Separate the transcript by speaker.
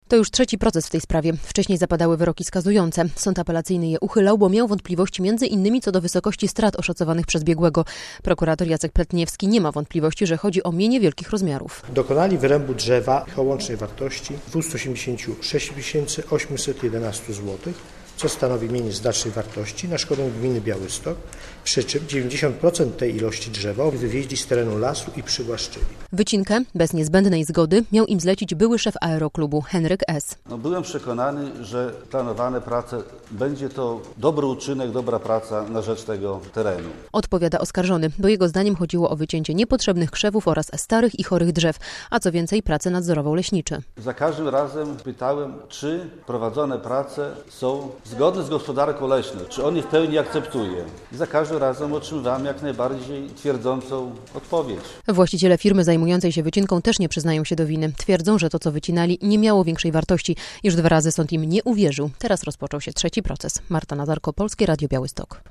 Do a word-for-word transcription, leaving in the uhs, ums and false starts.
Speaker 1: To już trzeci proces w tej sprawie. Wcześniej zapadały wyroki skazujące. Sąd apelacyjny je uchylał, bo miał wątpliwości między innymi co do wysokości strat oszacowanych przez biegłego. Prokurator Jacek Pletniewski nie ma wątpliwości, że chodzi o mienie wielkich rozmiarów.
Speaker 2: Dokonali wyrębu drzewa o łącznej wartości dwieście osiemdziesiąt sześć tysięcy osiemset jedenaście złotych, co stanowi mienie znacznej wartości na szkodę gminy Białystok, przy czym dziewięćdziesiąt procent tej ilości drzewa wywieźli z terenu lasu i przywłaszczyli.
Speaker 1: Wycinkę, bez niezbędnej zgody, miał im zlecić były szef aeroklubu Henryk S.
Speaker 3: No, byłem przekonany, że planowane prace będzie to dobry uczynek, dobra praca na rzecz tego terenu.
Speaker 1: Odpowiada oskarżony, bo jego zdaniem chodziło o wycięcie niepotrzebnych krzewów oraz starych i chorych drzew, a co więcej pracę nadzorował leśniczy.
Speaker 3: Za każdym razem pytałem, czy prowadzone prace są zgodne z gospodarką leśną, czy on je w pełni akceptuje. I za każdym razem otrzymywałem jak najbardziej twierdzącą odpowiedź.
Speaker 1: Właściciele firmy zajmującej się wycinką też nie przyznają się do winy. Twierdzą, że to, co wycinali, nie miało większej wartości. Już dwa razy sąd im nie uwierzył. Teraz rozpoczął się trzeci proces. Marta Nazarko, Polskie Radio Białystok.